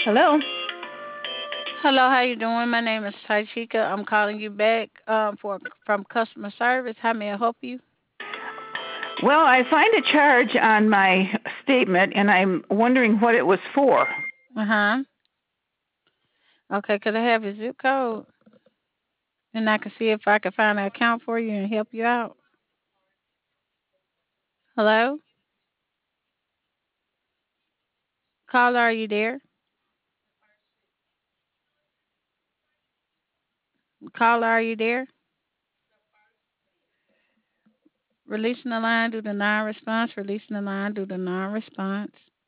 Hello. Hello, how you doing? My name is Taichika. I'm calling you back from customer service. How may I help you? Well, I find a charge on my statement, and I'm wondering what it was for. Uh huh. Okay, could I have your zip code? And I can see if I can find an account for you and help you out. Hello? Caller, are you there? Caller, are you there? Releasing the line due to non response. Releasing the line due to non response.